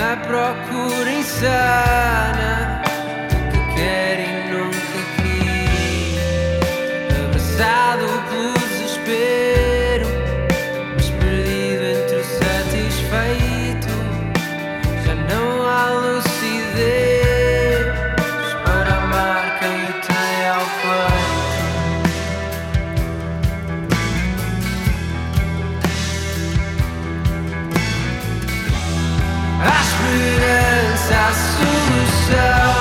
à procura insana do que quer e nunca quis, abraçado pelo desespero, mas perdido entre o satisfeito. Já não há lucidez para amar quem o tem ao peito. A esperança, a solução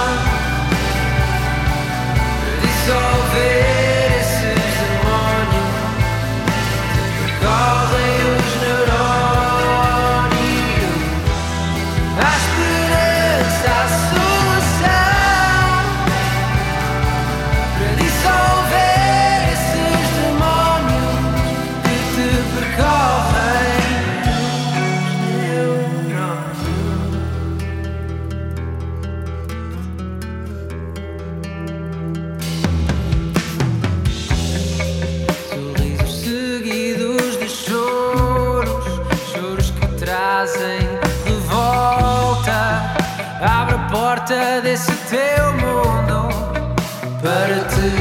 para dissolver esses demónios que percorrem os neurónios. A esperança, a solução para dissolver esses demónios que te percorrem os neurónios. Sorrisos seguidos de choros, choros que trazem revolta. Abre a porta desse teu mundo para te